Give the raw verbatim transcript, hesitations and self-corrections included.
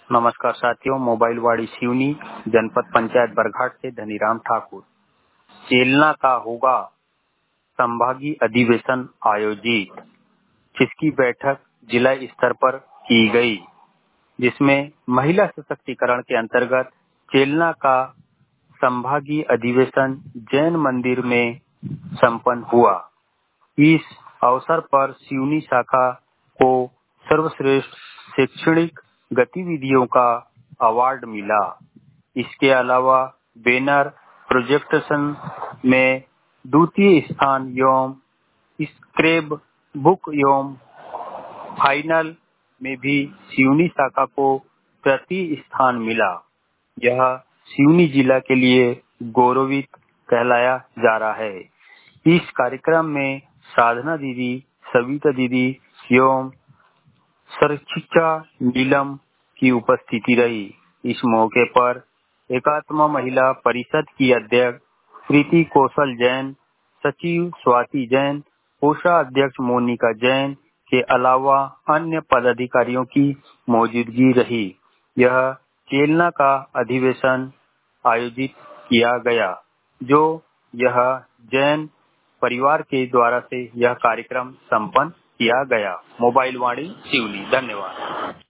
नमस्कार साथियों, मोबाइल वाड़ी सिवनी जनपद पंचायत बरघाट से धनीराम ठाकुर। चेलना का होगा संभागीय अधिवेशन आयोजित, जिसकी बैठक जिला स्तर पर की गई, जिसमें महिला सशक्तिकरण के अंतर्गत चेलना का संभागीय अधिवेशन जैन मंदिर में संपन्न हुआ। इस अवसर पर सिवनी शाखा को सर्वश्रेष्ठ शैक्षणिक गतिविधियों का अवार्ड मिला। इसके अलावा बैनर प्रोजेक्टेशन में द्वितीय स्थान एवं स्क्रैप बुक एवं फाइनल में भी सिवनी शाखा को तृतीय स्थान मिला। यह सिवनी जिला के लिए गौरवित कहलाया जा रहा है। इस कार्यक्रम में साधना दीदी, सविता दीदी एवं सरचिचा नीलम की उपस्थिति रही। इस मौके पर एकात्म महिला परिषद की अध्यक्ष प्रीति कौशल जैन, सचिव स्वाति जैन, कोषाध्यक्ष मोनिका जैन के अलावा अन्य पदाधिकारियों की मौजूदगी रही। यह चेलना का अधिवेशन आयोजित किया गया, जो यह जैन परिवार के द्वारा से यह कार्यक्रम संपन्न किया गया। मोबाइल वाणी सिवनी। धन्यवाद।